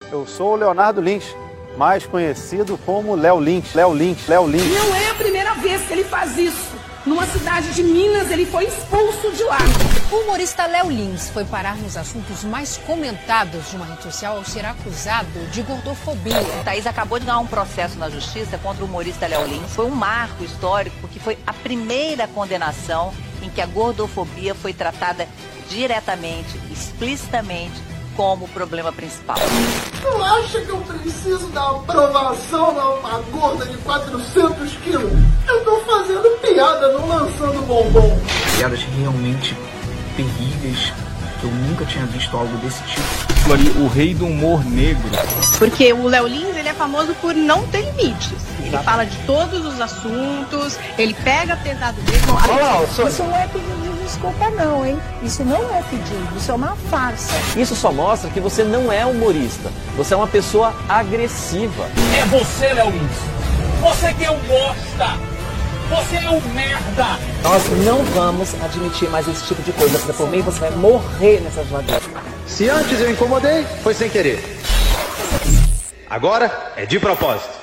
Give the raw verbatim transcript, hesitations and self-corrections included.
Eu sou o Leonardo Lins, mais conhecido como Léo Lins. Léo Lins, Léo Lins. Não é a primeira vez que ele faz isso. Numa cidade de Minas, ele foi expulso de lá. O humorista Léo Lins foi parar nos assuntos mais comentados de uma rede social ao ser acusado de gordofobia. A Thaís acabou de ganhar um processo na justiça contra o humorista Léo Lins. Foi um marco histórico, porque foi a primeira condenação em que a gordofobia foi tratada diretamente, explicitamente, como problema principal. Tu acha que eu preciso da aprovação de uma gorda de quatrocentos quilos? Eu tô fazendo piada, não lançando bombom. Piadas realmente terríveis, que eu nunca tinha visto algo desse tipo. O rei do humor negro. Porque o Léo Lins, ele é famoso por não ter limites. Ele fala de todos os assuntos, ele pega pesado mesmo. Olá, sou... Isso não é pedido de desculpa não, hein? Isso não é pedido, isso é uma farsa. Isso só mostra que você não é humorista. Você é uma pessoa agressiva. É você, Léo Lins. Você que é um bosta. Você é um merda. Nós não vamos admitir mais esse tipo de coisa. Porque por mim você vai morrer nessa jogadas. Se antes eu incomodei, foi sem querer. Agora é de propósito.